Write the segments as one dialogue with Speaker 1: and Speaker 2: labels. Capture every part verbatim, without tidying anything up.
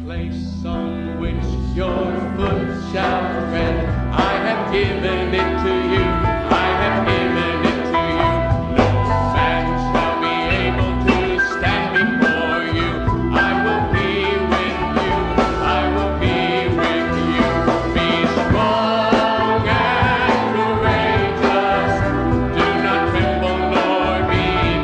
Speaker 1: place on which your foot shall tread, I have given it to you, I have given it to you. No man shall be able to stand before you. I will be with you, I will be with you. Be strong and courageous, do not tremble nor be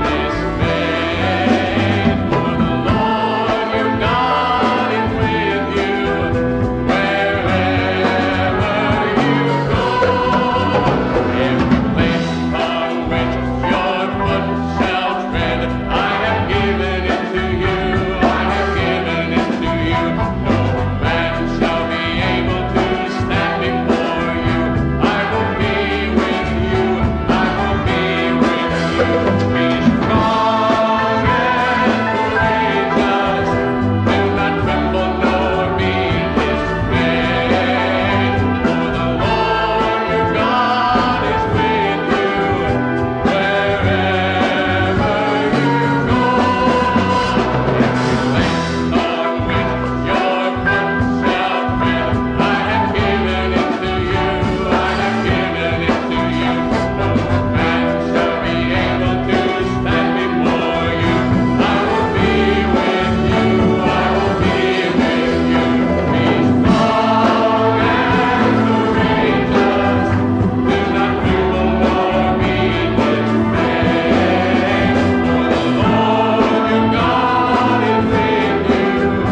Speaker 1: dismayed. For the Lord your God is with you wherever you go. Every place on which your foot shall tread, I have given it to you, I have given it to you. No man shall be able to stand before you. I will be with you, I will be with you. Be strong and courageous, do not tremble nor be dismayed. For the Lord your God is with you wherever you go. Every place on which your foot shall tread, I have given it to you, I have given it to you. No man shall be able to stand before you. I will be with you, I will be with you. Be strong and courageous, do not tremble nor be dismayed. For the Lord your God is with you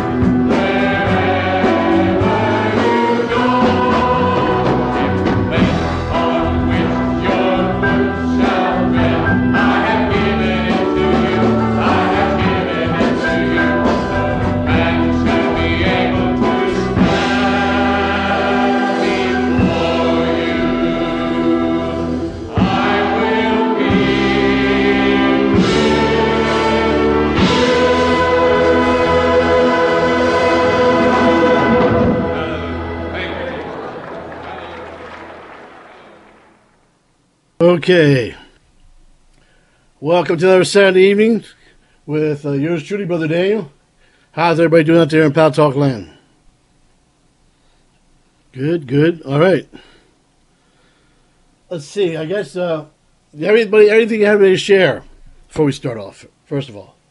Speaker 1: wherever you go. Every place on which your foot shall tread, I have given it to you, I have given it to you. No man shall be able to stand before you. I will be
Speaker 2: Okay. Welcome to another Saturday evening with uh, yours truly, Brother Daniel. How's everybody doing out there in Pal Talk Land? Good, good. All right. Let's see. I guess uh, everybody, everything you have to share before we start off, first of all.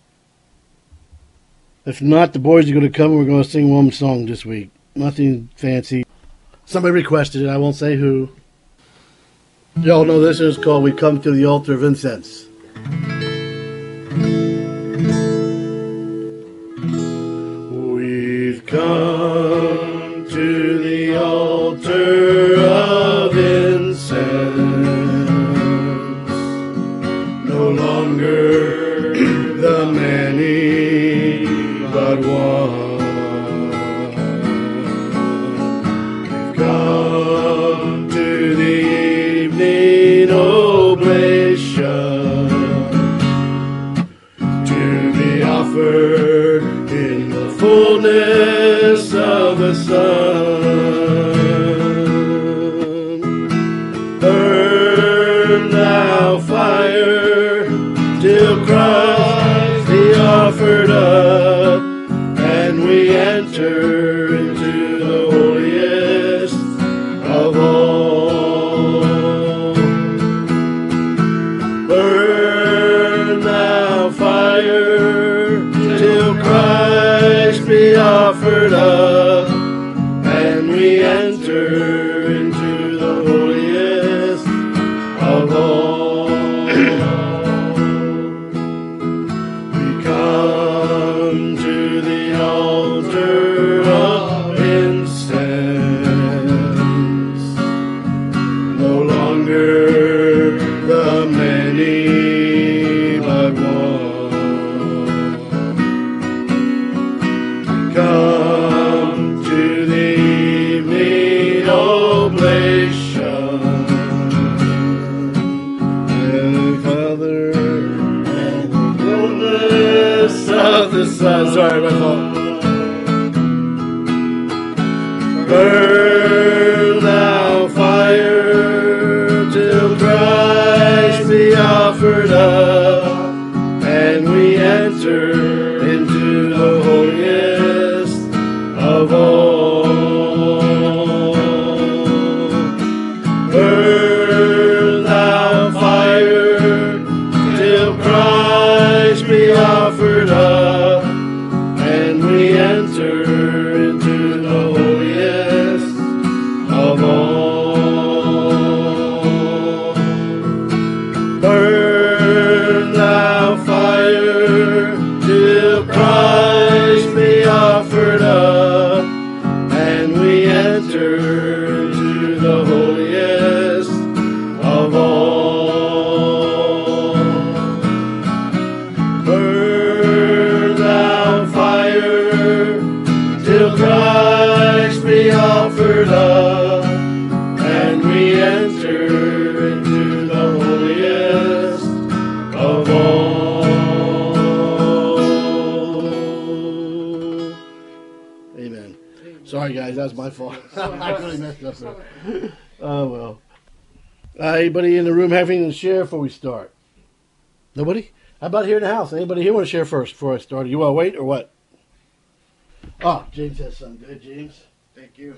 Speaker 2: If not, the boys are going to come and we're going to sing one song this week. Nothing fancy. Somebody requested it. I won't say who. Y'all know this is called We Come to the Altar of Incense. We've come to the altar of incense, no longer the many, but one. We've come to the evening oblation, to be offered in the fullness of the sun. Burn thou fire till Christ be offered up, and we enter into the holiest of all. Burn thou fire till Christ be offered up, and we enter into the holiest of all. We come to the altar of incense, no longer the many, but one. We come to the evening oblation, and Father, and the fullness of the sun. Sorry, my fault. Burn thou fire till Christ be offered up, and we enter into the holiest Sorry, guys, that's my fault. I really messed up there. Oh, well. Uh, anybody in the room have anything to share before we start? Nobody? How about here in the house? Anybody here want to share first before I start? You want to wait or what? Oh, James has something good, James. Thank you.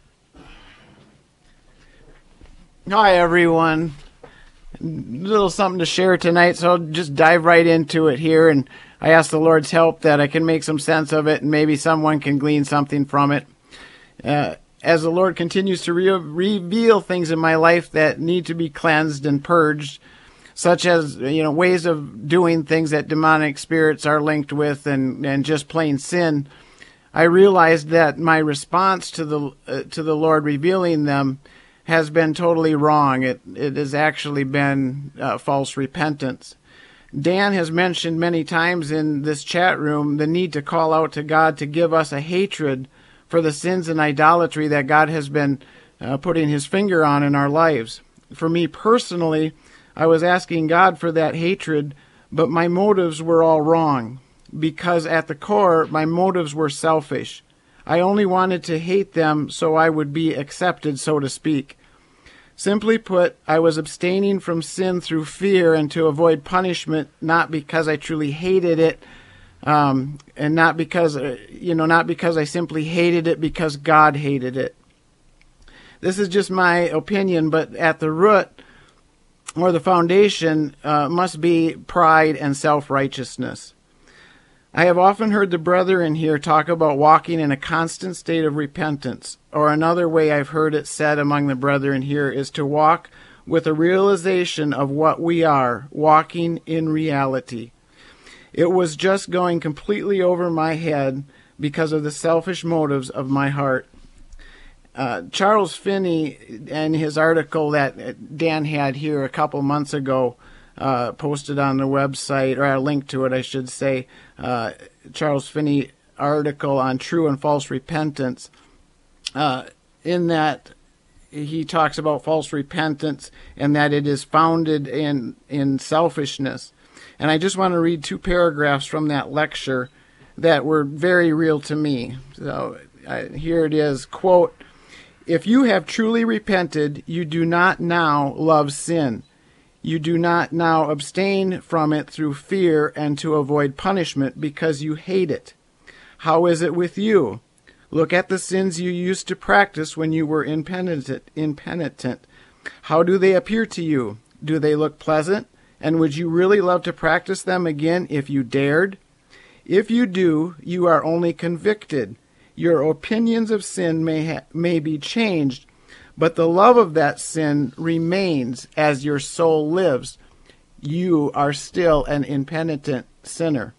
Speaker 3: Hi, everyone. A little something to share tonight, so I'll just dive right into it here. And I ask the Lord's help that I can make some sense of it and maybe someone can glean something from it. Uh, as the Lord continues to re- reveal things in my life that need to be cleansed and purged, such as, you know, ways of doing things that demonic spirits are linked with and, and just plain sin, I realized that my response to the uh, to the Lord revealing them has been totally wrong. It it has actually been uh, false repentance. Dan has mentioned many times in this chat room the need to call out to God to give us a hatred for the sins and idolatry that God has been uh, putting his finger on in our lives. For me personally, I was asking God for that hatred, but my motives were all wrong, because at the core, my motives were selfish. I only wanted to hate them so I would be accepted, so to speak. Simply put, I was abstaining from sin through fear and to avoid punishment, not because I truly hated it, um, and not because, uh, you know, not because I simply hated it because God hated it. This is just my opinion, but at the root, or the foundation, uh, must be pride and self-righteousness. I have often heard the brethren here talk about walking in a constant state of repentance, or another way I've heard it said among the brethren here is to walk with a realization of what we are, walking in reality. It was just going completely over my head because of the selfish motives of my heart. Uh, Charles Finney, in his article that Dan had here a couple months ago, Uh, posted on the website, or a link to it, I should say, uh, Charles Finney article on true and false repentance. Uh, in that, he talks about false repentance and that it is founded in, in selfishness. And I just want to read two paragraphs from that lecture that were very real to me. So uh, here it is, quote, "If you have truly repented, you do not now love sin. You do not now abstain from it through fear and to avoid punishment because you hate it. How is it with you? Look at the sins you used to practice when you were impenitent. impenitent. How do they appear to you? Do they look pleasant? And would you really love to practice them again if you dared? If you do, you are only convicted. Your opinions of sin may ha- may be changed, but the love of that sin remains as your soul lives. You are still an impenitent sinner.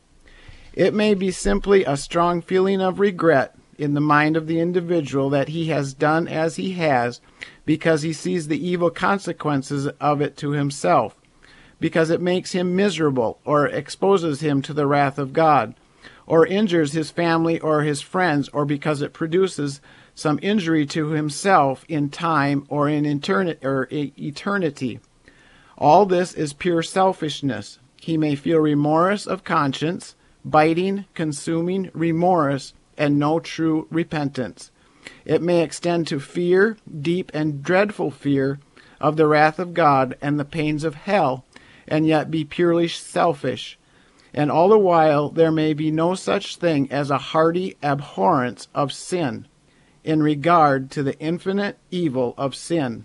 Speaker 3: It may be simply a strong feeling of regret in the mind of the individual that he has done as he has because he sees the evil consequences of it to himself, because it makes him miserable or exposes him to the wrath of God, or injures his family or his friends, or because it produces some injury to himself in time or in eternity, or eternity. All this is pure selfishness. He may feel remorse of conscience, biting, consuming remorse, and no true repentance. It may extend to fear, deep and dreadful fear, of the wrath of God and the pains of hell, and yet be purely selfish. And all the while there may be no such thing as a hearty abhorrence of sin, in regard to the infinite evil of sin."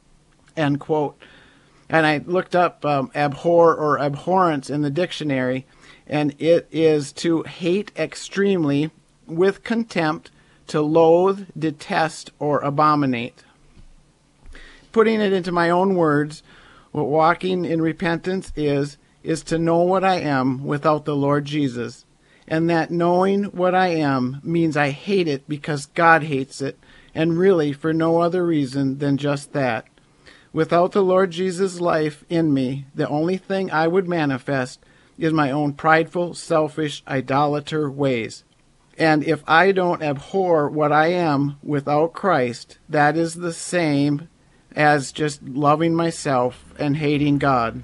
Speaker 3: End quote. And I looked up um, abhor or abhorrence in the dictionary, and it is to hate extremely, with contempt, to loathe, detest, or abominate. Putting it into my own words, what walking in repentance is, is to know what I am without the Lord Jesus. And that knowing what I am means I hate it because God hates it, and really for no other reason than just that. Without the Lord Jesus' life in me, the only thing I would manifest is my own prideful, selfish, idolater ways. And if I don't abhor what I am without Christ, that is the same as just loving myself and hating God.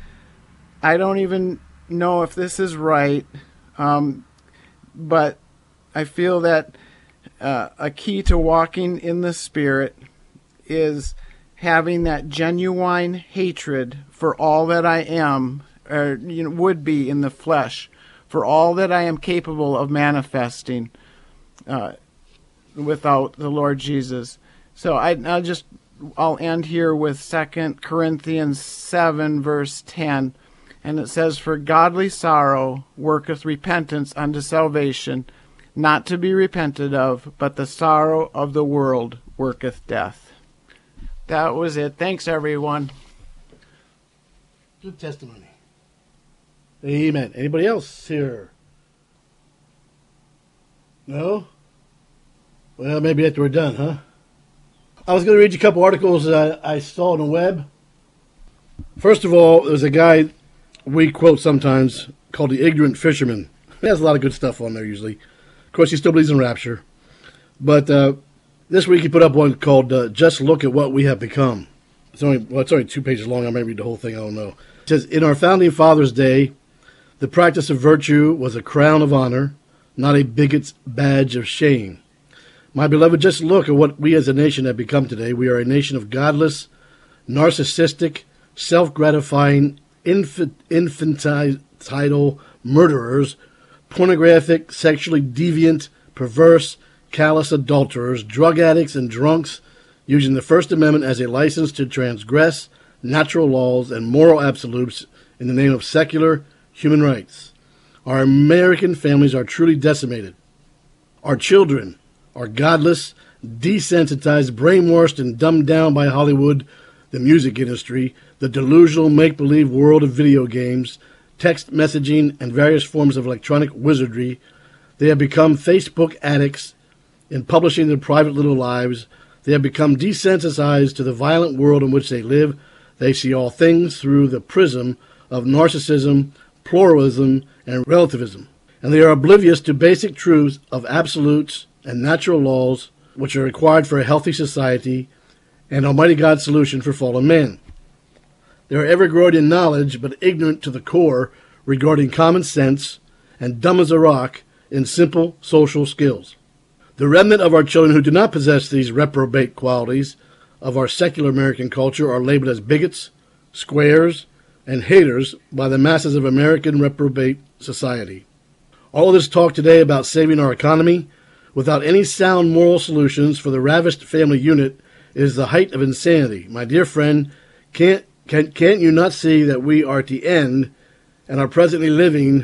Speaker 3: I don't even know if this is right, um, but I feel that uh, a key to walking in the Spirit is having that genuine hatred for all that I am, or you know, would be in the flesh, for all that I am capable of manifesting uh, without the Lord Jesus. So I, I'll just I'll end here with Second Corinthians seven, verse ten, and it says, "For godly sorrow worketh repentance unto salvation, not to be repented of, but the sorrow of the world worketh death." That was it. Thanks, everyone.
Speaker 2: Good testimony. Amen. Anybody else here? No? Well, maybe after we're done, huh? I was going to read you a couple articles that I, I saw on the web. First of all, there's a guy we quote sometimes called the Ignorant Fisherman. He has a lot of good stuff on there usually. Of course, he still believes in rapture. But uh, this week he put up one called uh, Just Look at What We Have Become. It's only, well, it's only two pages long. I may read the whole thing. I don't know. It says, "In our Founding Fathers' Day, the practice of virtue was a crown of honor, not a bigot's badge of shame. My beloved, just look at what we as a nation have become today. We are a nation of godless, narcissistic, self-gratifying, infant, infantile murderers, pornographic, sexually deviant, perverse, callous adulterers, drug addicts, and drunks, using the First Amendment as a license to transgress natural laws and moral absolutes in the name of secular human rights. Our American families are truly decimated. Our children are godless, desensitized, brainwashed, and dumbed down by Hollywood, the music industry, the delusional make-believe world of video games, text messaging, and various forms of electronic wizardry. They have become Facebook addicts in publishing their private little lives. They have become desensitized to the violent world in which they live. They see all things through the prism of narcissism, pluralism, and relativism. And they are oblivious to basic truths of absolutes and natural laws which are required for a healthy society and Almighty God's solution for fallen man. They are ever growing in knowledge but ignorant to the core regarding common sense and dumb as a rock in simple social skills. The remnant of our children who do not possess these reprobate qualities of our secular American culture are labeled as bigots, squares, and haters by the masses of American reprobate society. All of this talk today about saving our economy without any sound moral solutions for the ravished family unit is the height of insanity. My dear friend, can't, can, can't you not see that we are at the end and are presently living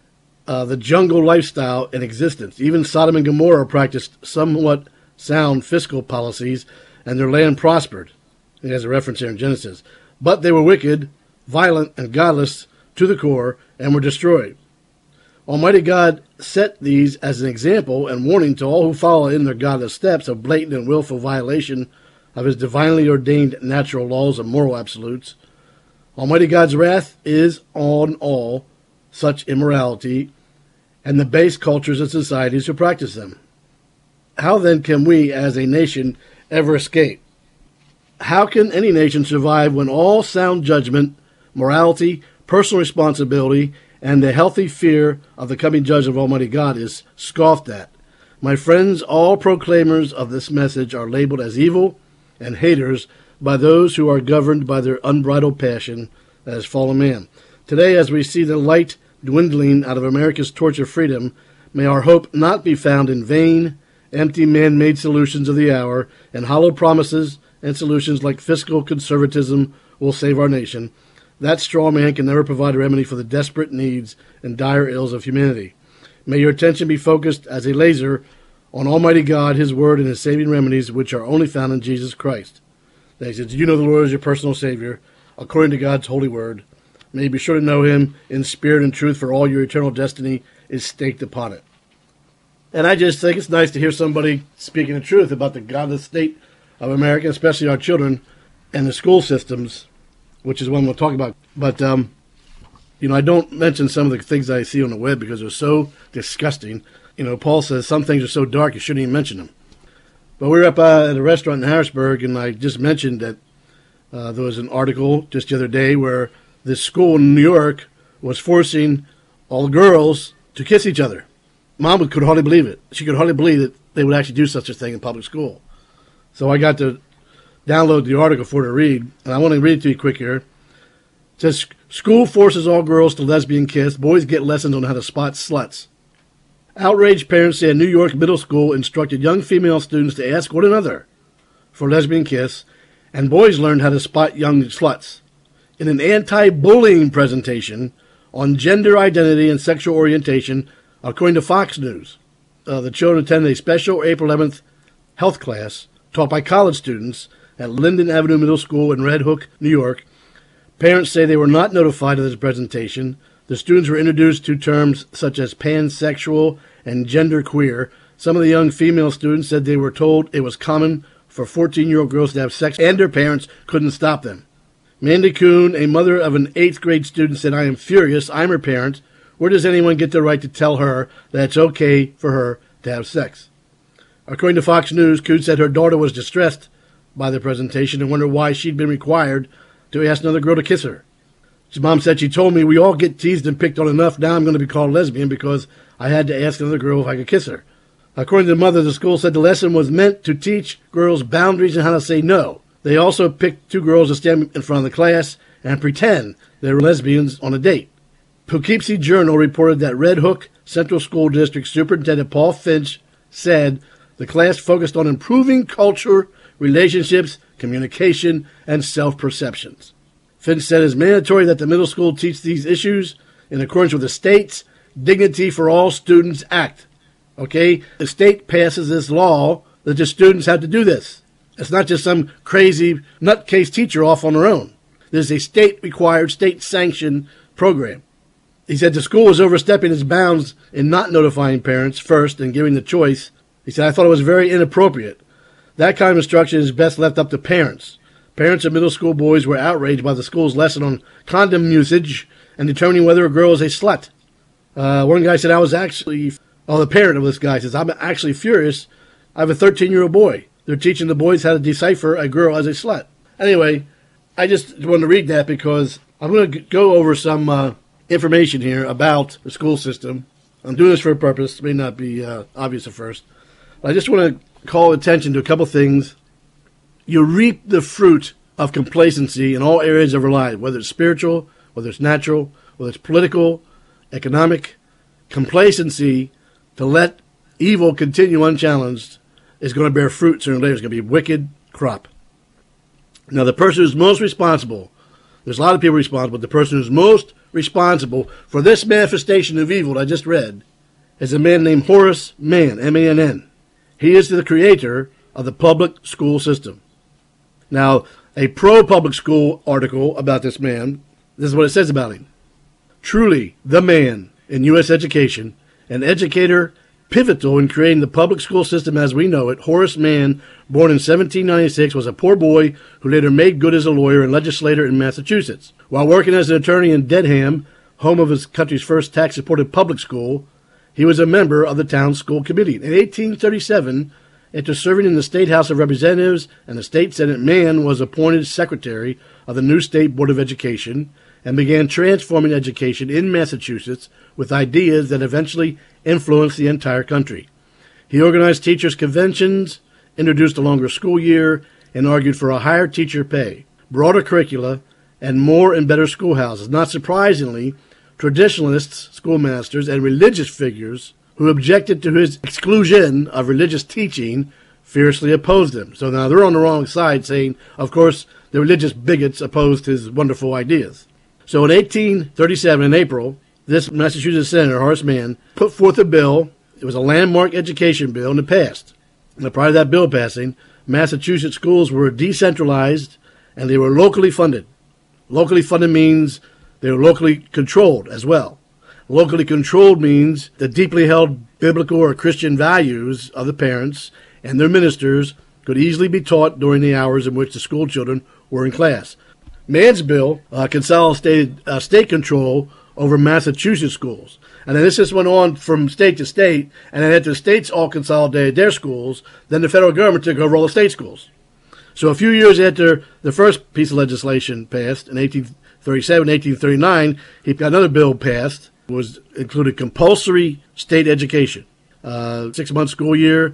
Speaker 2: uh, the jungle lifestyle in existence? Even Sodom and Gomorrah practiced somewhat sound fiscal policies, and their land prospered. It has a reference here in Genesis. But they were wicked, violent, and godless to the core, and were destroyed. Almighty God set these as an example and warning to all who follow in their godless steps of blatant and willful violation of his divinely ordained natural laws and moral absolutes. Almighty God's wrath is on all such immorality and the base cultures and societies who practice them. How then can we as a nation ever escape? How can any nation survive when all sound judgment, morality, personal responsibility, and the healthy fear of the coming judge of Almighty God is scoffed at? My friends, all proclaimers of this message are labeled as evil and haters by those who are governed by their unbridled passion as fallen man. Today, as we see the light dwindling out of America's torch of freedom, may our hope not be found in vain, empty man-made solutions of the hour and hollow promises and solutions like fiscal conservatism will save our nation. That straw man can never provide a remedy for the desperate needs and dire ills of humanity. May your attention be focused as a laser on Almighty God, His Word, and His saving remedies, which are only found in Jesus Christ. They said, "Do you know the Lord as your personal Savior, according to God's holy Word? May you be sure to know Him in spirit and truth, for all your eternal destiny is staked upon it." And I just think it's nice to hear somebody speaking the truth about the godless state of America, especially our children, and the school systems, which is one we'll talk about. But, um, you know, I don't mention some of the things I see on the web because they're so disgusting. You know, Paul says some things are so dark you shouldn't even mention them. But we were up uh, at a restaurant in Harrisburg, and I just mentioned that uh, there was an article just the other day where this school in New York was forcing all the girls to kiss each other. Mom could hardly believe it. She could hardly believe that they would actually do such a thing in public school. So I got to download the article for to read, and I want to read it to you quick here. It says, school forces all girls to lesbian kiss. Boys get lessons on how to spot sluts. Outraged parents say a New York middle school instructed young female students to ask one another for a lesbian kiss, and boys learned how to spot young sluts. In an anti-bullying presentation on gender identity and sexual orientation, according to Fox News, uh, the children attended a special April eleventh health class taught by college students at Linden Avenue Middle School in Red Hook, New York. Parents say they were not notified of this presentation. The students were introduced to terms such as pansexual and genderqueer. Some of the young female students said they were told it was common for fourteen-year-old girls to have sex, and their parents couldn't stop them. Mandy Kuhn, a mother of an eighth grade student, said, I am furious. I'm her parent. Where does anyone get the right to tell her that it's okay for her to have sex? According to Fox News, Kuhn said her daughter was distressed by the presentation and wondered why she'd been required to ask another girl to kiss her. His mom said, she told me we all get teased and picked on enough. Now I'm going to be called lesbian because I had to ask another girl if I could kiss her. According to the mother, the school said the lesson was meant to teach girls boundaries and how to say no. They also picked two girls to stand in front of the class and pretend they were lesbians on a date. Poughkeepsie Journal reported that Red Hook Central School District Superintendent Paul Finch said the class focused on improving culture, relationships, communication, and self-perceptions. Finch said it is mandatory that the middle school teach these issues in accordance with the state's Dignity for All Students Act. Okay? The state passes this law that the students have to do this. It's not just some crazy nutcase teacher off on her own. This is a state-required, state-sanctioned program. He said the school was overstepping its bounds in not notifying parents first and giving the choice. He said, I thought it was very inappropriate. That kind of instruction is best left up to parents. Parents of middle school boys were outraged by the school's lesson on condom usage and determining whether a girl is a slut. Uh, one guy said, I was actually, oh, the parent of this guy says, I'm actually furious. I have a thirteen-year-old boy. They're teaching the boys how to decipher a girl as a slut. Anyway, I just wanted to read that because I'm going to go over some uh, information here about the school system. I'm doing this for a purpose. It may not be uh, obvious at first. But I just want to call attention to a couple things. You reap the fruit of complacency in all areas of our life, whether it's spiritual, whether it's natural, whether it's political, economic. Complacency to let evil continue unchallenged is going to bear fruit sooner or later. It's going to be a wicked crop. Now, the person who's most responsible, there's a lot of people responsible, but the person who's most responsible for this manifestation of evil that I just read is a man named Horace Mann, M A N N. He is the creator of the public school system. Now, a pro-public school article about this man, this is what it says about him. Truly, the man in U S education, an educator pivotal in creating the public school system as we know it, Horace Mann, born in seventeen ninety-six, was a poor boy who later made good as a lawyer and legislator in Massachusetts. While working as an attorney in Dedham, home of his country's first tax-supported public school, he was a member of the town school committee. In eighteen thirty-seven, after serving in the State House of Representatives and the State Senate, Mann was appointed secretary of the new State Board of Education and began transforming education in Massachusetts with ideas that eventually influenced the entire country. He organized teachers' conventions, introduced a longer school year, and argued for a higher teacher pay, broader curricula, and more and better schoolhouses. Not surprisingly, traditionalists, schoolmasters, and religious figures who objected to his exclusion of religious teaching fiercely opposed him. So now they're on the wrong side saying, of course, the religious bigots opposed his wonderful ideas. So in eighteen thirty-seven, in April, this Massachusetts Senator, Horace Mann, put forth a bill. It was a landmark education bill, and it passed. And prior to that bill passing, Massachusetts schools were decentralized, and they were locally funded. Locally funded means they were locally controlled as well. Locally controlled means the deeply held biblical or Christian values of the parents and their ministers could easily be taught during the hours in which the school children were in class. Mann's bill uh, consolidated uh, state control over Massachusetts schools. And then this just went on from state to state, and then after the states all consolidated their schools, then the federal government took over all the state schools. So a few years after the first piece of legislation passed, in eighteen thirty-seven, eighteen thirty-nine, he got another bill passed, was included compulsory state education. Uh, six-month school year,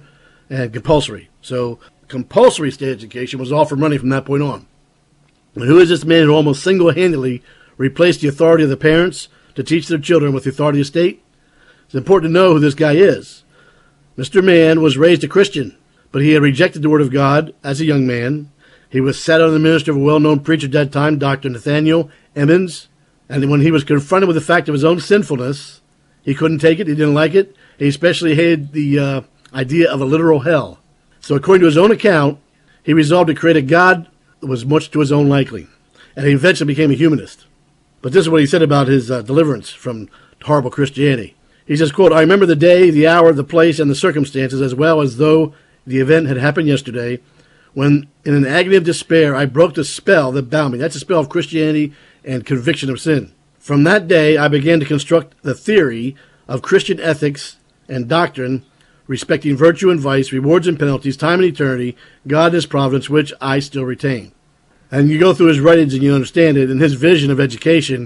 Speaker 2: and compulsory. So compulsory state education was offered money from that point on. And who is this man who almost single-handedly replaced the authority of the parents to teach their children with the authority of the state? It's important to know who this guy is. Mister Mann was raised a Christian, but he had rejected the Word of God as a young man. He was sat under the ministry of a well-known preacher at that time, Doctor Nathaniel Emmons, and when he was confronted with the fact of his own sinfulness, he couldn't take it, he didn't like it. He especially hated the uh, idea of a literal hell. So according to his own account, he resolved to create a God that was much to his own liking, and he eventually became a humanist. But this is what he said about his uh, deliverance from horrible Christianity. He says, quote, "I remember the day, the hour, the place, and the circumstances as well as though the event had happened yesterday, when in an agony of despair I broke the spell that bound me." That's the spell of Christianity and conviction of sin. "From that day I began to construct the theory of Christian ethics and doctrine respecting virtue and vice, rewards and penalties, time and eternity, God and his providence, which I still retain." And you go through his writings and you understand it. In his vision of education,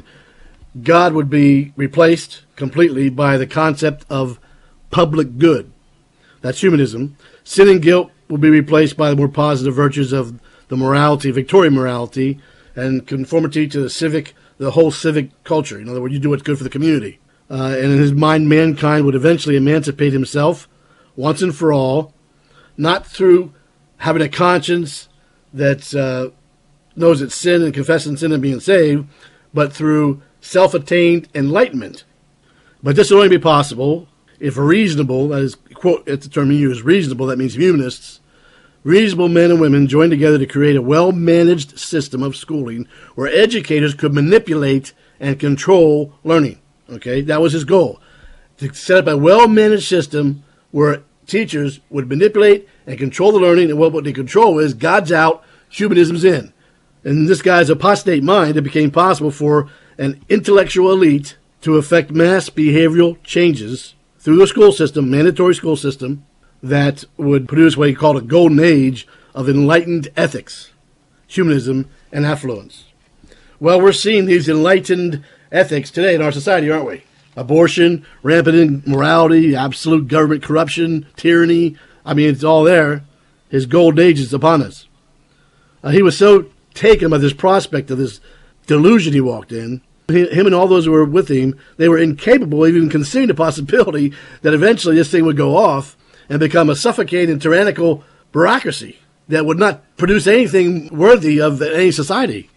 Speaker 2: God would be replaced completely by the concept of public good. That's humanism. Sin and guilt will be replaced by the more positive virtues of the morality, Victorian morality, and conformity to the civic, the whole civic culture. In other words, you do what's good for the community. Uh, and in his mind, mankind would eventually emancipate himself once and for all, not through having a conscience that uh, knows it's sin and confessing sin and being saved, but through self-attained enlightenment. But this will only be possible if reasonable, that is, quote, it's the term he used, reasonable, that means humanists, reasonable men and women join together to create a well-managed system of schooling where educators could manipulate and control learning. Okay, that was his goal, to set up a well-managed system where teachers would manipulate and control the learning, and what, what they control is God's out, humanism's in. And in this guy's apostate mind, it became possible for an intellectual elite to effect mass behavioral changes through the school system, mandatory school system, that would produce what he called a golden age of enlightened ethics, humanism, and affluence. Well, we're seeing these enlightened ethics today in our society, aren't we? Abortion, rampant immorality, absolute government corruption, tyranny. I mean, it's all there. His golden age is upon us. Uh, he was so taken by this prospect of this delusion he walked in. He, him and all those who were with him, they were incapable of even considering the possibility that eventually this thing would go off and become a suffocating, tyrannical bureaucracy that would not produce anything worthy of any society.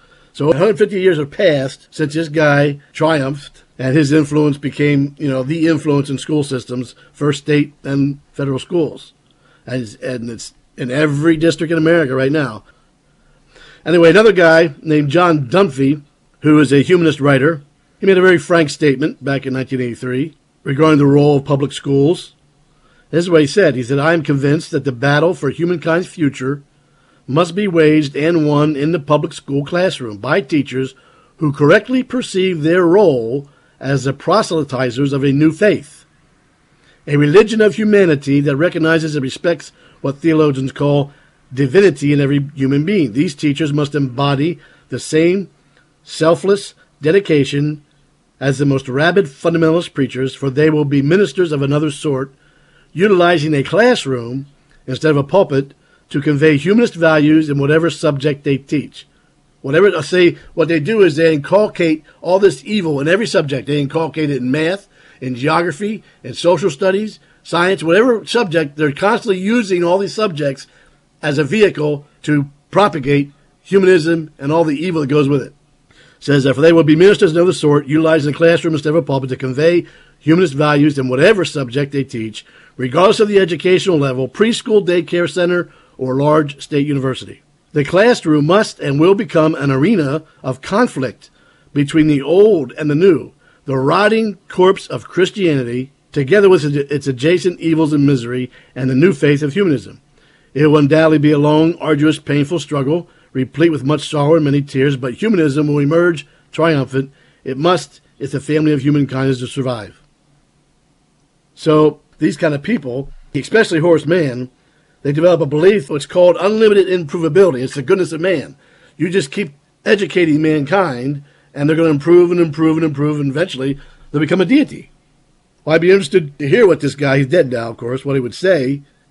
Speaker 2: So one hundred fifty years have passed since this guy triumphed and his influence became, you know, the influence in school systems, first state and federal schools. And, and it's in every district in America right now. Anyway, another guy named John Dunphy, who is a humanist writer, he made a very frank statement back in nineteen eighty-three regarding the role of public schools. This is what he said. He said, "I am convinced that the battle for humankind's future must be waged and won in the public school classroom by teachers who correctly perceive their role as the proselytizers of a new faith, a religion of humanity that recognizes and respects what theologians call divinity in every human being. These teachers must embody the same selfless dedication as the most rabid fundamentalist preachers, for they will be ministers of another sort, utilizing a classroom instead of a pulpit to convey humanist values in whatever subject they teach." Whatever I say, what they do is they inculcate all this evil in every subject. They inculcate it in math, in geography, in social studies, science, whatever subject. They're constantly using all these subjects as a vehicle to propagate humanism and all the evil that goes with it. It says that for they will be ministers of another sort, utilizing the classroom instead of a pulpit to convey humanist values in whatever subject they teach, regardless of the educational level, preschool, daycare center, or large state university. The classroom must and will become an arena of conflict between the old and the new, the rotting corpse of Christianity, together with its adjacent evils and misery, and the new faith of humanism. It will undoubtedly be a long, arduous, painful struggle, replete with much sorrow and many tears, but humanism will emerge triumphant. It must, if the family of humankind is to survive. So these kind of people, especially Horace Mann, they develop a belief which is called unlimited improvability. It's the goodness of man. You just keep educating mankind, and they're going to improve and improve and improve, and eventually they'll become a deity. Well, I'd be interested to hear what this guy, he's dead now, of course, what he would say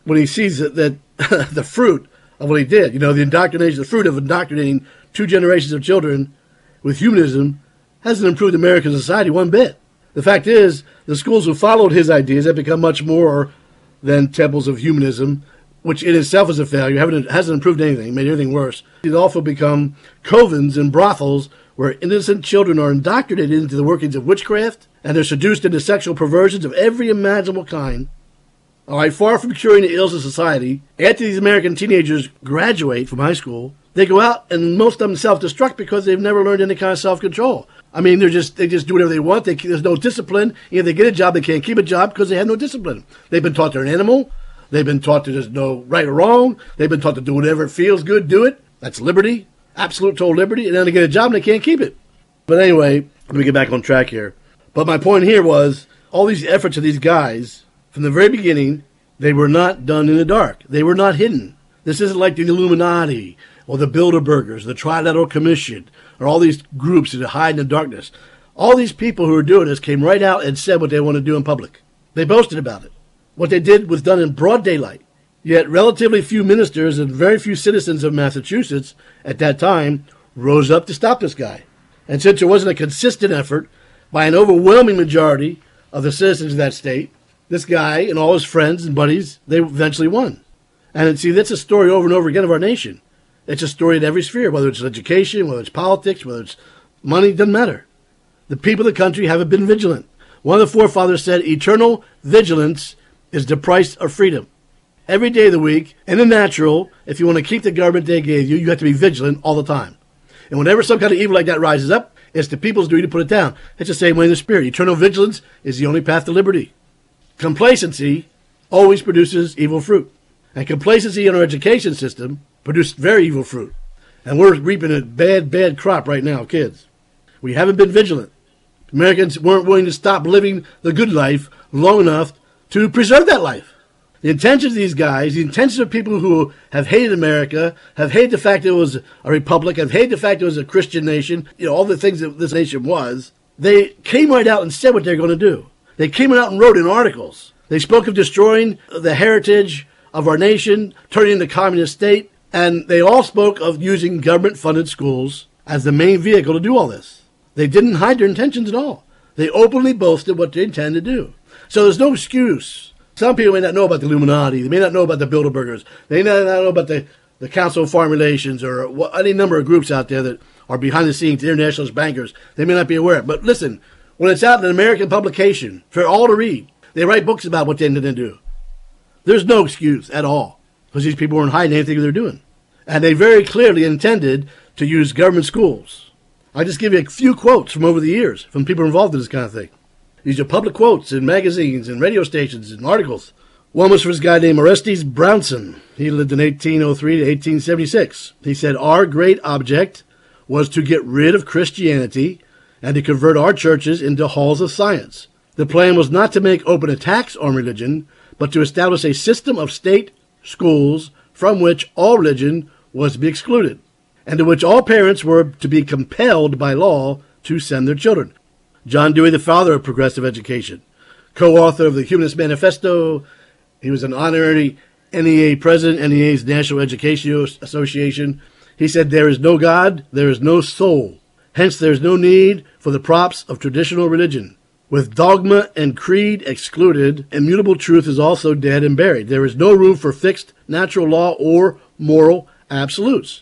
Speaker 2: when he sees that, that the fruit of what he did, you know, the indoctrination, the fruit of indoctrinating two generations of children with humanism hasn't improved American society one bit. The fact is, the schools who followed his ideas have become much more than temples of humanism, which in itself is a failure, haven't, hasn't improved anything, made everything worse. It's also become covens and brothels where innocent children are indoctrinated into the workings of witchcraft, and they're seduced into sexual perversions of every imaginable kind. All right, far from curing the ills of society, after these American teenagers graduate from high school, they go out and most of them self-destruct because they've never learned any kind of self-control. I mean, they're just they just do whatever they want. They, there's no discipline. If they get a job, they can't keep a job because they have no discipline. They've been taught they're an animal. They've been taught that there's no right or wrong. They've been taught to do whatever feels good, do it. That's liberty, absolute total liberty. And then they get a job and they can't keep it. But anyway, let me get back on track here. But my point here was all these efforts of these guys, from the very beginning, they were not done in the dark. They were not hidden. This isn't like the Illuminati or the Bilderbergers, the Trilateral Commission, or all these groups that hide in the darkness. All these people who are doing this came right out and said what they want to do in public. They boasted about it. What they did was done in broad daylight. Yet relatively few ministers and very few citizens of Massachusetts at that time rose up to stop this guy. And since there wasn't a consistent effort by an overwhelming majority of the citizens of that state, this guy and all his friends and buddies, they eventually won. And see, that's a story over and over again of our nation. It's a story in every sphere, whether it's education, whether it's politics, whether it's money, doesn't matter. The people of the country haven't been vigilant. One of the forefathers said, eternal vigilance is the price of freedom. Every day of the week, in the natural, if you want to keep the government they gave you, you have to be vigilant all the time. And whenever some kind of evil like that rises up, it's the people's duty to put it down. It's the same way in the spirit. Eternal vigilance is the only path to liberty. Complacency always produces evil fruit. And complacency in our education system produced very evil fruit. And we're reaping a bad, bad crop right now, kids. We haven't been vigilant. Americans weren't willing to stop living the good life long enough to preserve that life. The intentions of these guys, the intentions of people who have hated America, have hated the fact that it was a republic, have hated the fact it was a Christian nation, you know, all the things that this nation was, they came right out and said what they're going to do. They came out and wrote in articles. They spoke of destroying the heritage of our nation, turning into a communist state, and they all spoke of using government-funded schools as the main vehicle to do all this. They didn't hide their intentions at all. They openly boasted what they intend to do. So there's no excuse. Some people may not know about the Illuminati. They may not know about the Bilderbergers. They may not know about the, the Council of Foreign Relations or what, any number of groups out there that are behind the scenes, internationalist bankers. They may not be aware. But listen, when it's out in an American publication for all to read, they write books about what they intend to do. There's no excuse at all because these people weren't hiding anything they're doing. And they very clearly intended to use government schools. I'll just give you a few quotes from over the years from people involved in this kind of thing. These are public quotes in magazines and radio stations and articles. One was from this guy named Orestes Brownson. He lived in eighteen oh three to eighteen seventy-six. He said, our great object was to get rid of Christianity and to convert our churches into halls of science. The plan was not to make open attacks on religion, but to establish a system of state schools from which all religion was to be excluded, and to which all parents were to be compelled by law to send their children. John Dewey, the father of progressive education, co-author of the Humanist Manifesto. He was an honorary N E A president, N E A's National Education Association. He said, there is no God, there is no soul. Hence, there is no need for the props of traditional religion. With dogma and creed excluded, immutable truth is also dead and buried. There is no room for fixed natural law or moral absolutes.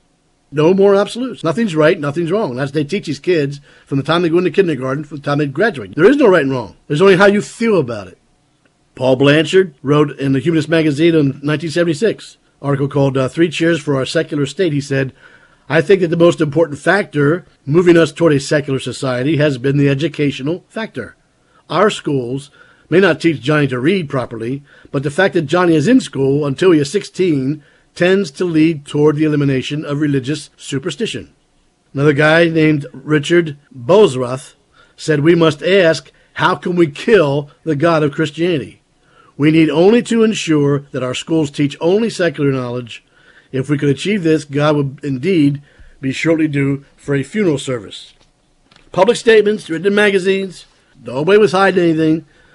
Speaker 2: No more absolutes. Nothing's right, nothing's wrong. That's what they teach these kids from the time they go into kindergarten, from the time they graduate. There is no right and wrong. There's only how you feel about it. Paul Blanchard wrote in the Humanist magazine in nineteen seventy-six, an article called uh, Three Cheers for Our Secular State. He said, I think that the most important factor moving us toward a secular society has been the educational factor. Our schools may not teach Johnny to read properly, but the fact that Johnny is in school until he is sixteen tends to lead toward the elimination of religious superstition. Another guy named Richard Bosworth said, we must ask, how can we kill the God of Christianity? We need only to ensure that our schools teach only secular knowledge. If we could achieve this, God would indeed be shortly due for a funeral service. Public statements, written in magazines, nobody was hiding anything.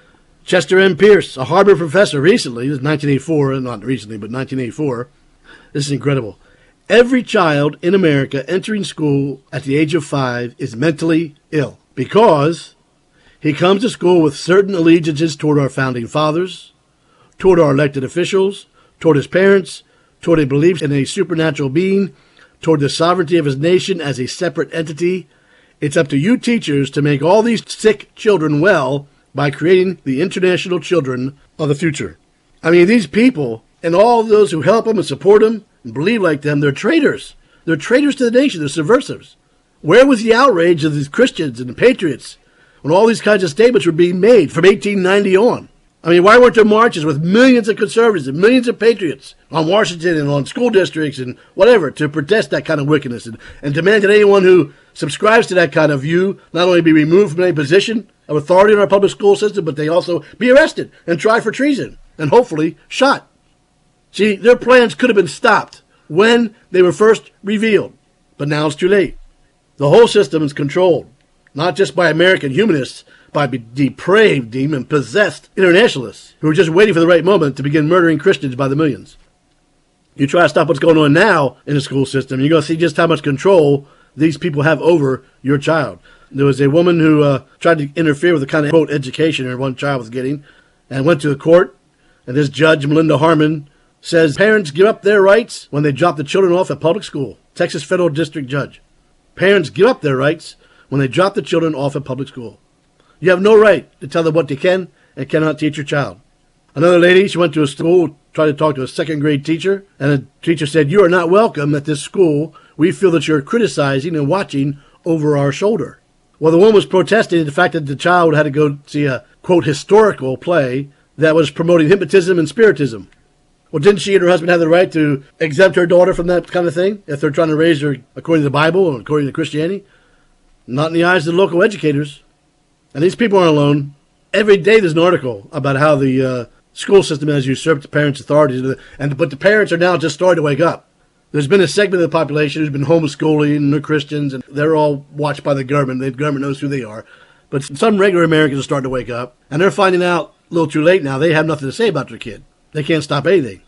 Speaker 2: Chester M. Pierce, a Harvard professor recently, this is nineteen eighty-four, not recently, but nineteen eighty-four. This is incredible. Every child in America entering school at the age of five is mentally ill because he comes to school with certain allegiances toward our founding fathers, toward our elected officials, toward his parents, toward a belief in a supernatural being, toward the sovereignty of his nation as a separate entity. It's up to you teachers to make all these sick children well by creating the international children of the future. I mean, these people and all those who help them and support them and believe like them, they're traitors. They're traitors to the nation. They're subversives. Where was the outrage of these Christians and the patriots when all these kinds of statements were being made from eighteen ninety on? I mean, why weren't there marches with millions of conservatives and millions of patriots on Washington and on school districts and whatever to protest that kind of wickedness and, and demand that anyone who subscribes to that kind of view not only be removed from any position of authority in our public school system, but they also be arrested and tried for treason and hopefully shot? See, their plans could have been stopped when they were first revealed, but now it's too late. The whole system is controlled, not just by American humanists, by depraved, demon-possessed internationalists who are just waiting for the right moment to begin murdering Christians by the millions. You try to stop what's going on now in the school system, you're going to see just how much control these people have over your child. There was a woman who uh, tried to interfere with the kind of, quote, education her one child was getting and went to the court, and this judge, Melinda Harmon, says parents give up their rights when they drop the children off at public school. Texas Federal District Judge. Parents give up their rights when they drop the children off at public school. You have no right to tell them what they can and cannot teach your child. Another lady, she went to a school, tried to talk to a second grade teacher, and the teacher said, "You are not welcome at this school. We feel that you're criticizing and watching over our shoulder." Well, the woman was protesting the fact that the child had to go see a, quote, historical play that was promoting hypnotism and spiritism. Well, didn't she and her husband have the right to exempt her daughter from that kind of thing if they're trying to raise her according to the Bible and according to Christianity? Not in the eyes of the local educators. And these people aren't alone. Every day there's an article about how the uh, school system has usurped the parents' authority, and but the parents are now just starting to wake up. There's been a segment of the population who's been homeschooling, and they're Christians, and they're all watched by the government. The government knows who they are. But some regular Americans are starting to wake up, and they're finding out a little too late now they have nothing to say about their kid. They can't stop anything.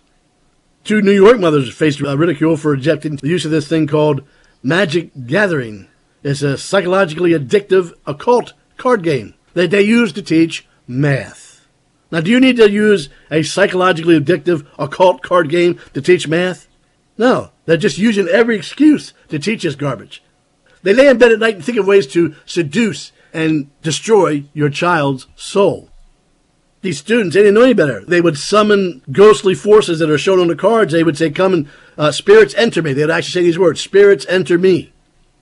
Speaker 2: Two New York mothers faced ridicule for rejecting the use of this thing called Magic Gathering. It's a psychologically addictive occult card game that they use to teach math. Now, do you need to use a psychologically addictive occult card game to teach math? No, they're just using every excuse to teach this garbage. They lay in bed at night and think of ways to seduce and destroy your child's soul. These students, they didn't know any better. They would summon ghostly forces that are shown on the cards. They would say, come and, uh, spirits enter me. They would actually say these words, spirits enter me.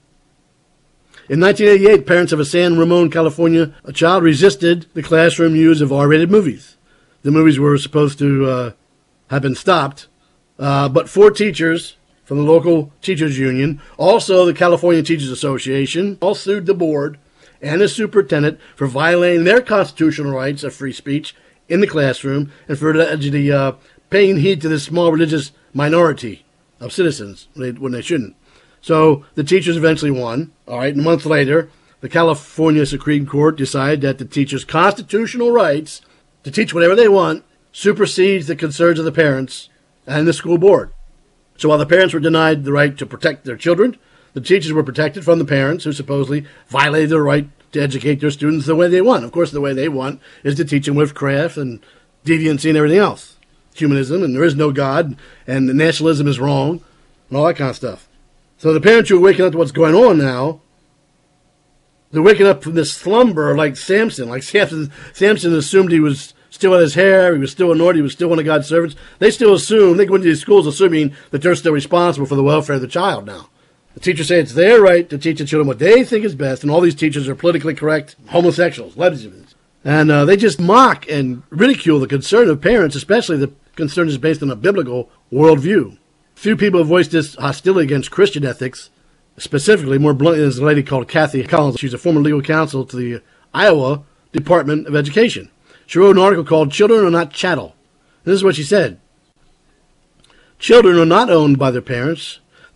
Speaker 2: In nineteen eighty-eight, parents of a San Ramon, California, a child resisted the classroom use of R-rated movies. The movies were supposed to uh, have been stopped, uh, but four teachers from the local teachers union, also the California Teachers Association, all sued the board and the superintendent for violating their constitutional rights of free speech in the classroom and for allegedly uh, paying heed to this small religious minority of citizens when they, when they shouldn't. So the teachers eventually won. All right, and a month later, the California Supreme Court decided that the teachers' constitutional rights to teach whatever they want supersedes the concerns of the parents and the school board. So while the parents were denied the right to protect their children, the teachers were protected from the parents who supposedly violated their right to educate their students the way they want. Of course, the way they want is to teach them witchcraft and deviancy and everything else. Humanism, and there is no God, and nationalism is wrong, and all that kind of stuff. So the parents who are waking up to what's going on now, they're waking up from this slumber like Samson. Like Samson, Samson assumed he was still in his hair, he was still anointed, he was still one of God's servants. They still assume, they go into these schools assuming that they're still responsible for the welfare of the child now. The teachers say it's their right to teach the children what they think is best, and all these teachers are politically correct homosexuals, lesbians. And uh, they just mock and ridicule the concern of parents, especially the concern is based on a biblical worldview. Few people have voiced this hostility against Christian ethics, specifically, more bluntly, there's a lady called Kathy Collins. She's a former legal counsel to the Iowa Department of Education. She wrote an article called Children Are Not Chattel. This is what she said. Children are not owned by their parents.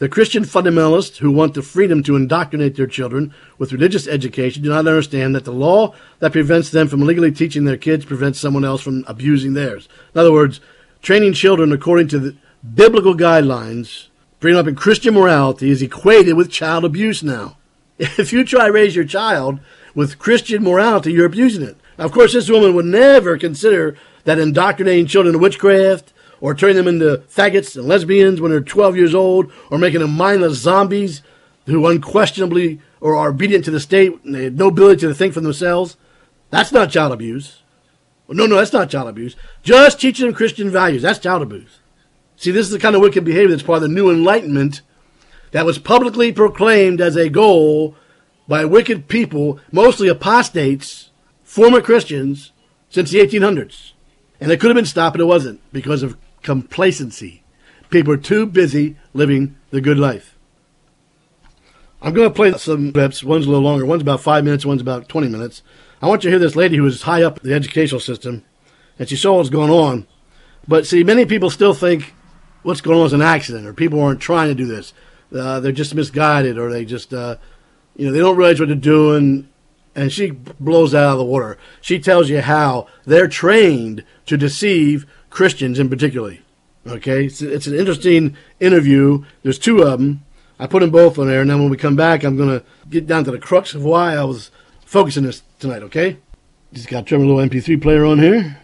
Speaker 2: The Christian fundamentalists who want the freedom to indoctrinate their children with religious education do not understand that the law that prevents them from legally teaching their kids prevents someone else from abusing theirs. In other words, training children according to the biblical guidelines, bringing up in Christian morality, is equated with child abuse now. If you try to raise your child with Christian morality, you're abusing it. Now, of course, this woman would never consider that indoctrinating children to witchcraft or turning them into faggots and lesbians when they're twelve years old, or making them mindless zombies who unquestionably or are obedient to the state and they have no ability to think for themselves. That's not child abuse. No, no, that's not child abuse. Just teaching them Christian values, that's child abuse. See, this is the kind of wicked behavior that's part of the New Enlightenment that was publicly proclaimed as a goal by wicked people, mostly apostates, former Christians, since the eighteen hundreds. And it could have been stopped, but it wasn't, because of complacency. People are too busy living the good life. I'm going to play some clips. One's a little longer. One's about five minutes. One's about twenty minutes. I want you to hear this lady who was high up in the educational system, and she saw what's going on. But see, many people still think what's going on is an accident, or people aren't trying to do this. Uh, they're just misguided, or they just, uh, you know, they don't realize what they're doing. And she blows that out of the water. She tells you how they're trained to deceive Christians in particular. Okay, it's, it's an interesting interview. There's two of them. I put them both on there, and then when we come back, I'm going to get down to the crux of why I was focusing this tonight, okay? Just got Trevor little M P three player on here.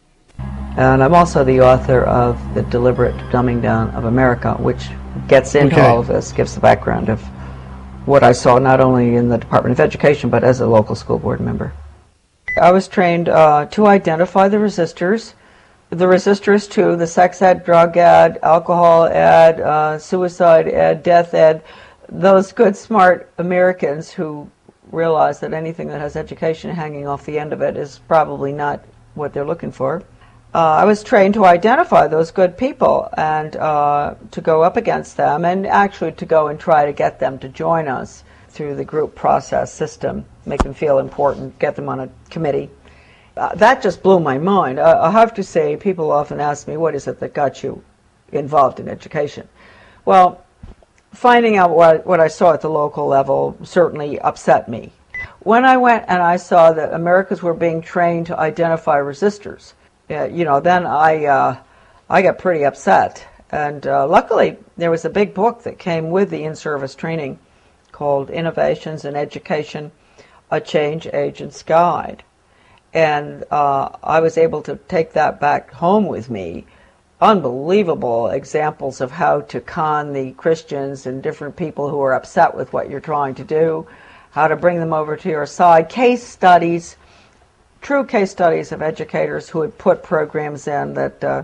Speaker 4: And I'm also the author of The Deliberate Dumbing Down of America, which gets into
Speaker 2: Okay.
Speaker 4: all of this, gives the background of what I saw not only in the Department of Education, but as a local school board member. I was trained uh, to identify the resistors, the resistors to the sex ed, drug ed, alcohol ed, uh, suicide ed, death ed, those good, smart Americans who realize that anything that has education hanging off the end of it is probably not what they're looking for. Uh, I was trained to identify those good people and uh, to go up against them, and actually to go and try to get them to join us through the group process system, make them feel important, get them on a committee. Uh, that just blew my mind. Uh, I have to say, people often ask me, what is it that got you involved in education? Well, finding out what, what I saw at the local level certainly upset me. When I went and I saw that Americans were being trained to identify resistors, uh, you know, then I, uh, I got pretty upset. And uh, luckily, there was a big book that came with the in-service training called Innovations in Education, A Change Agent's Guide. And uh, I was able to take that back home with me. Unbelievable examples of how to con the Christians and different people who are upset with what you're trying to do, how to bring them over to your side, case studies, true case studies of educators who had put programs in that uh,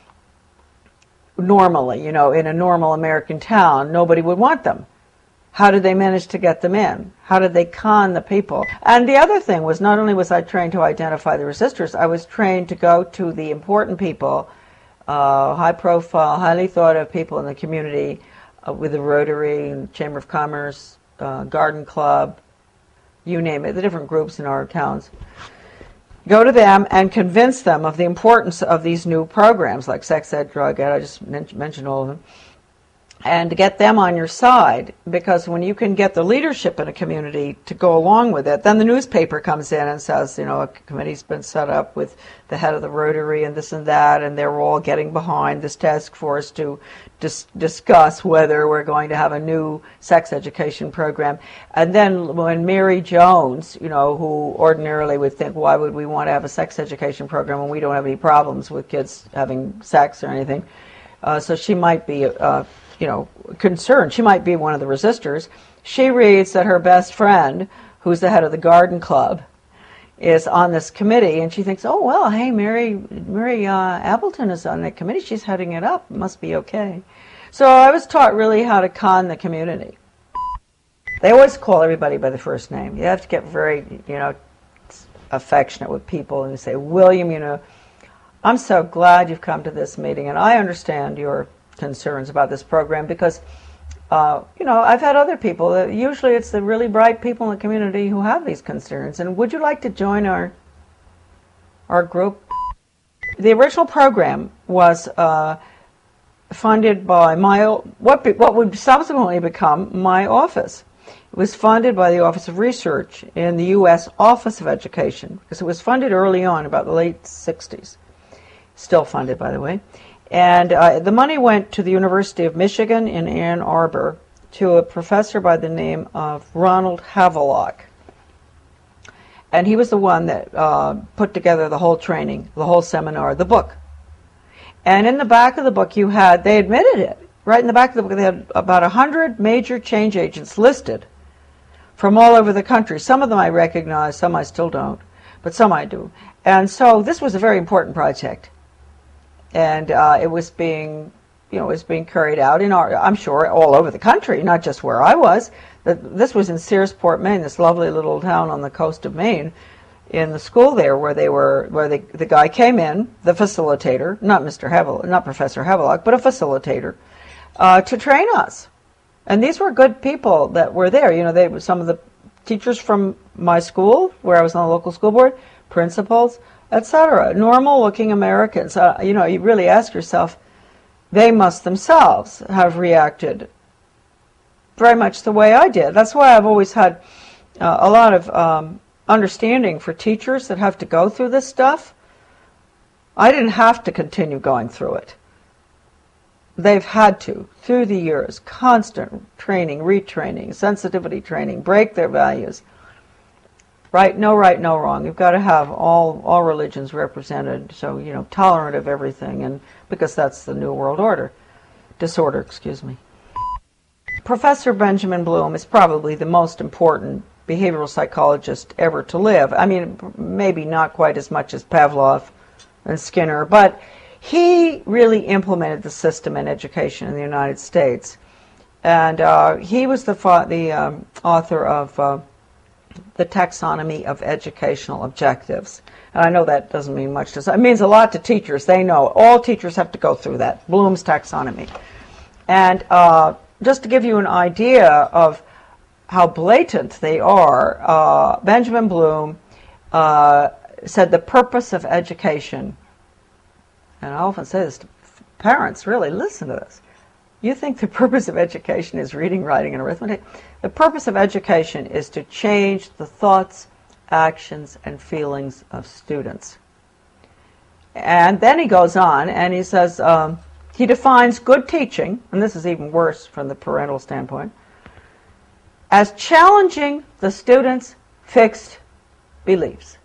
Speaker 4: normally, you know, in a normal American town, nobody would want them. How did they manage to get them in? How did they con the people? And the other thing was, not only was I trained to identify the resistors, I was trained to go to the important people, uh, high-profile, highly thought-of people in the community, uh, with the Rotary, Chamber of Commerce, uh, Garden Club, you name it, the different groups in our towns. Go to them and convince them of the importance of these new programs like sex ed, drug ed, I just men- mentioned all of them, and to get them on your side, because when you can get the leadership in a community to go along with it, then the newspaper comes in and says, you know, a committee's been set up with the head of the Rotary and this and that, and they're all getting behind this task force to dis- discuss whether we're going to have a new sex education program. And then when Mary Jones, you know, who ordinarily would think, why would we want to have a sex education program when we don't have any problems with kids having sex or anything? Uh, so she might be uh, you know, concerned. She might be one of the resistors. She reads that her best friend, who's the head of the Garden Club, is on this committee, and she thinks, oh, well, hey, Mary Mary uh, Appleton is on that committee. She's heading it up. It must be okay. So I was taught really how to con the community. They always call everybody by the first name. You have to get very, you know, affectionate with people and say, William, you know, I'm so glad you've come to this meeting, and I understand your concerns about this program because, uh, you know, I've had other people, uh, usually it's the really bright people in the community who have these concerns, and would you like to join our our group? The original program was uh, funded by my what be, what would subsequently become my office. It was funded by the Office of Research in the U S Office of Education, because it was funded early on, about the late sixties. Still funded, by the way. And uh, the money went to the University of Michigan in Ann Arbor to a professor by the name of Ronald Havelock. And he was the one that uh, put together the whole training, the whole seminar, the book. And in the back of the book you had, they admitted it, right in the back of the book, they had about one hundred major change agents listed from all over the country. Some of them I recognize, some I still don't, but some I do. And so this was a very important project. And uh, it was being, you know, it was being carried out in our, I'm sure, all over the country, not just where I was. This was in Searsport, Maine, this lovely little town on the coast of Maine, in the school there where they were, where they, the guy came in, the facilitator, not Mister Havelock, not Professor Havelock, but a facilitator, uh, to train us. And these were good people that were there. You know, they were some of the teachers from my school, where I was on the local school board, principals, et cetera. Normal-looking Americans. Uh, you know, you really ask yourself, they must themselves have reacted very much the way I did. That's why I've always had uh, a lot of um, understanding for teachers that have to go through this stuff. I didn't have to continue going through it. They've had to, through the years, constant training, retraining, sensitivity training, break their values. Right, no right, no wrong. You've got to have all, all religions represented, so, you know, tolerant of everything, and because that's the New World Order. Disorder, excuse me. Professor Benjamin Bloom is probably the most important behavioral psychologist ever to live. I mean, maybe not quite as much as Pavlov and Skinner, but he really implemented the system in education in the United States. And uh, he was the, the um, author of uh, The Taxonomy of Educational Objectives. And I know that doesn't mean much to us. It means a lot to teachers. They know. All teachers have to go through that, Bloom's taxonomy. And uh, just to give you an idea of how blatant they are, uh, Benjamin Bloom uh, said the purpose of education, and I often say this to parents, really, listen to this. You think the purpose of education is reading, writing, and arithmetic? The purpose of education is to change the thoughts, actions, and feelings of students. And then he goes on and he says, um, he defines good teaching, and this is even worse from the parental standpoint, as challenging the student's fixed beliefs.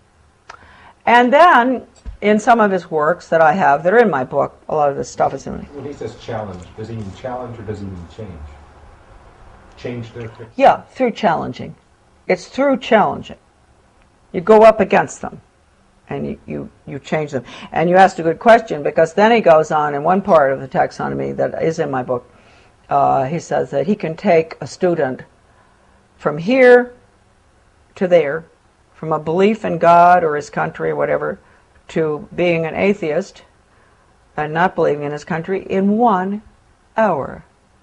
Speaker 4: And then, in some of his works that I have, that are in my book, a lot of this stuff is in it.
Speaker 5: When he says challenge, does he mean challenge or does he mean change? Change their fixed?
Speaker 4: Yeah, through challenging. It's through challenging. You go up against them, and you, you, you change them. And you asked a good question, because then he goes on in one part of the taxonomy that is in my book. Uh, he says that he can take a student from here to there, from a belief in God or his country or whatever, to being an atheist and not believing in his country in one hour.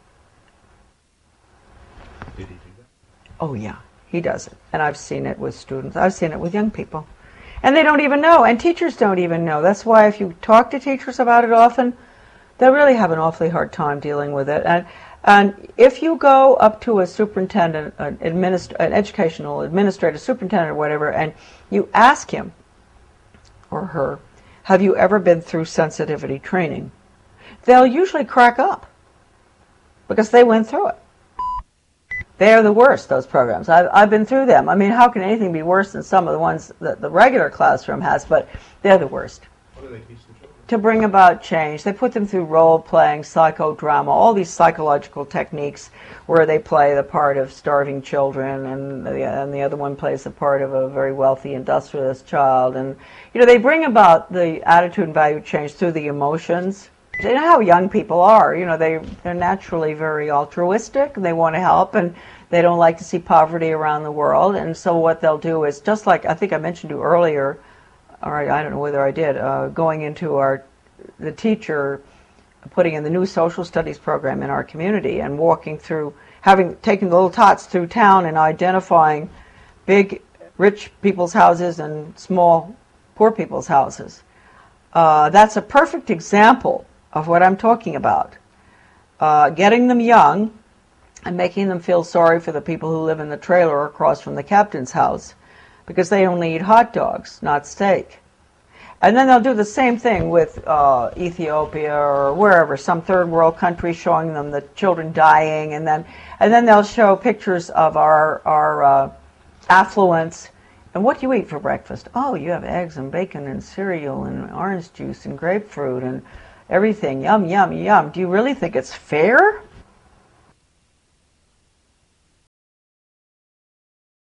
Speaker 5: Did he do that?
Speaker 4: Oh, yeah, he does it. And I've seen it with students. I've seen it with young people. And they don't even know, and teachers don't even know. That's why if you talk to teachers about it often, they really have an awfully hard time dealing with it. And and if you go up to a superintendent, an, administ- an educational administrative superintendent or whatever, and you ask him or her, have you ever been through sensitivity training? They'll usually crack up because they went through it. They're the worst, those programs. I've, I've been through them. I mean, how can anything be worse than some of the ones that the regular classroom has, but they're the worst.
Speaker 5: What do they teach the children?
Speaker 4: To bring about change. They put them through role-playing, psychodrama, all these psychological techniques where they play the part of starving children, and the, and the other one plays the part of a very wealthy industrialist child. And, you know, they bring about the attitude and value change through the emotions. You know how young people are. You know, they, they're naturally very altruistic. They want to help, and they don't like to see poverty around the world. And so what they'll do is, just like I think I mentioned to you earlier, or I don't know whether I did, uh, going into our, the teacher putting in the new social studies program in our community and walking through, having taken the little tots through town and identifying big rich people's houses and small poor people's houses. Uh, that's a perfect example of what I'm talking about. Uh, getting them young and making them feel sorry for the people who live in the trailer across from the captain's house because they only eat hot dogs, not steak. And then they'll do the same thing with uh, Ethiopia or wherever, some third world country, showing them the children dying, and then and then they'll show pictures of our our uh, affluence. And what do you eat for breakfast? Oh, you have eggs and bacon and cereal and orange juice and grapefruit and everything. Yum, yum, yum. Do you really think it's fair?